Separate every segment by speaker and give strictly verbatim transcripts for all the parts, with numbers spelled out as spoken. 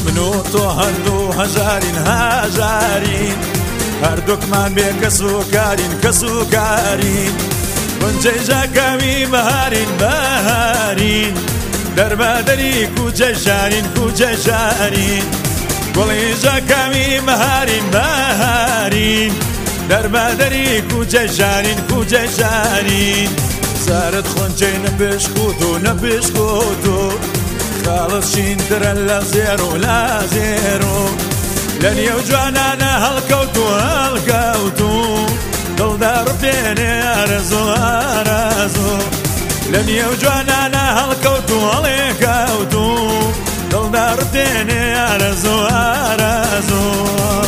Speaker 1: منو تۆ هەردوو هەژارین هەژارین هەردووکمان بێ کەس و کارین کەس و کارین گونجەی ژاکەمی بەهارین بەهارین دەربەدەری کوچەی شارین کوچەی شارین گوڵی ژاکەمی بەهارین بەهارین دەربەدەری کوچەی شارین کوچەی شارین سارت خۆنچەی نەپێشکوت و نەپێشکوت و خاڵت شینترە لە زێر و لە زێر و لە نێو جوانانە هەڵکەوت و هەڵکەوت و دڵدا ڕپێنێ ئارەزوو ئارەزوو لە نێو جوانانە هەڵکەوت و هەڵێکەوت و دڵدا ڕپێنێ ئارەزوو ئارەزوو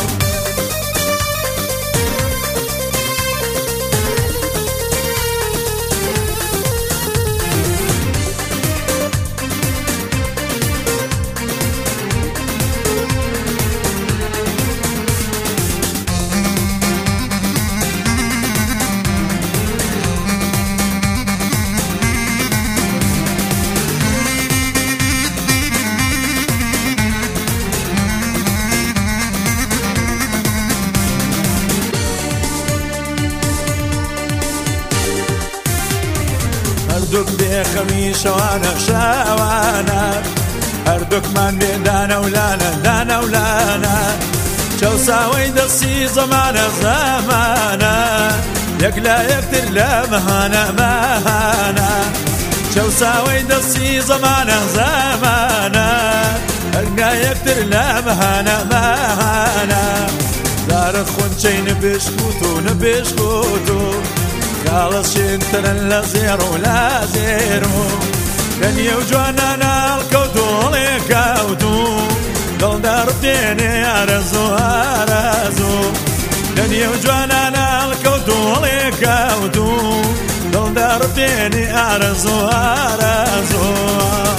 Speaker 1: هەردووک بێخەمی شەوانە شەوانە هەردووکمان بێ دانەولانە دانەولانە چەوساوەی دەستی زەمانە زەمانە یەک لا یەکتر لە مەهانە مەهانە چەوساوەی دەستی زەمانە زەمانە یەک لا یەکتر لە مەهانە مەهانە دارت خۆنچەی نەپێشکوت و نەپێشکوت و خاڵت شینترە لە زێر و لە زێر و لە نێو جوانانە هەڵکەوت و هەڵێکەوت و دڵدا ڕپێنێ ئارەزوو ئارەزوو لە نێو جوانانە هەڵکەوت و هەڵێکەوت و دڵدا ڕپێنێ ئارەزوو ئارەزوو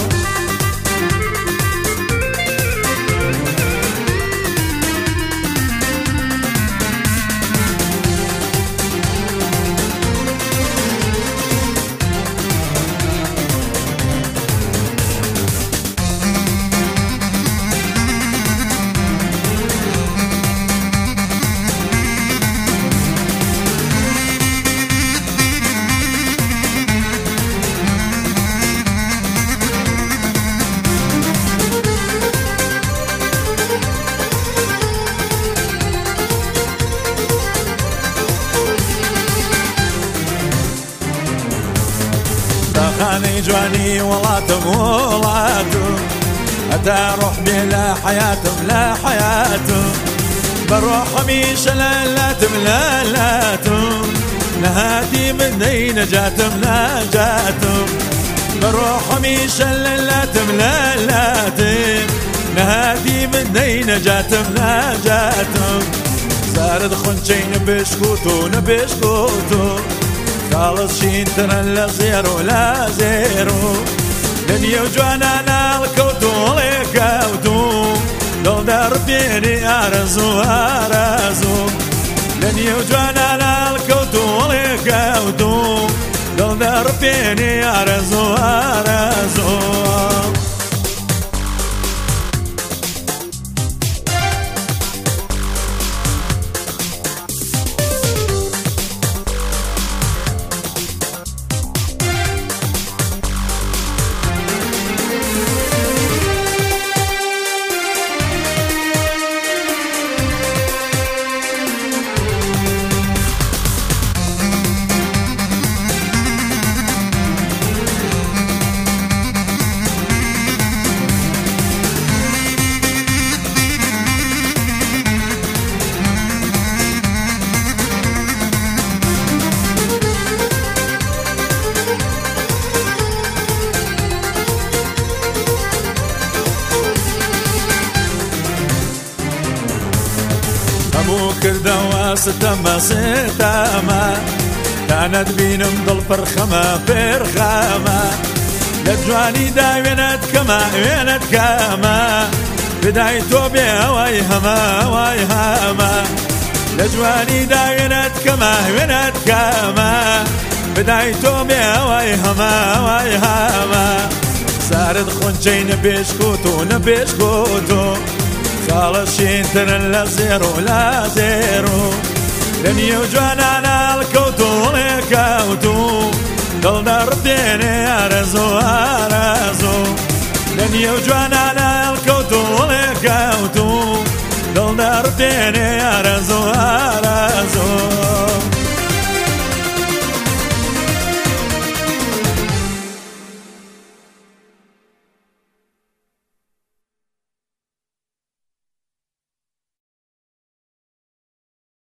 Speaker 1: خانەی جوانی وڵاتم وڵاتم هەتا ڕۆح بێ لە حەیاتم لە حەیاتم بەڕۆح هەمیشە لە لاتم لە لاتم نەهاتی من دەی نەجاتم نەجاتم بەڕۆح هەمیشە لە لاتم لە لاتم نەهاتی من دەی نەجاتم نەجاتم سارت خۆنچەی نەپێشکوت و نەپێشکوت و خاڵت شینترە لە زێر و لە زێر و لە نێو جوانانە هەڵکەوت و هەڵێکەوت و دڵدا ڕپێنێ ئارەزوو ئارەزوو لە نێو جوانانە هەڵکەوت و هەڵێکەوت و دڵدا ڕپێنێ ئارەزوو ئارەزوو کردەوە ستەمە ستەمە تانەت بینم دڵ پڕخەمە پێرخەمە لە جوانیدا وێنەت کەمە وێنەت کەمە بدای تۆ بێ ئەوەی هەمە ئەوەی هەمە لە جوانیدا وێنەت کەمە وێنەت کەمە بدای تۆ بێ ئەوەی هەمە ئەوەی هەمە سارد خونچەی نەبێشکوت و نەبێشکوت و خاڵەشینترن لە زێر و لە زێر و لە نیێو جوانانە هەڵکەوت و هەڵێکەوت و دڵدا ڕدێنێ ئارەزوو ئارەزوو لە نیێو جوانانە هەڵکەوت و هەڵێکەوت و دڵدا ڕدێنێ ئارەزوو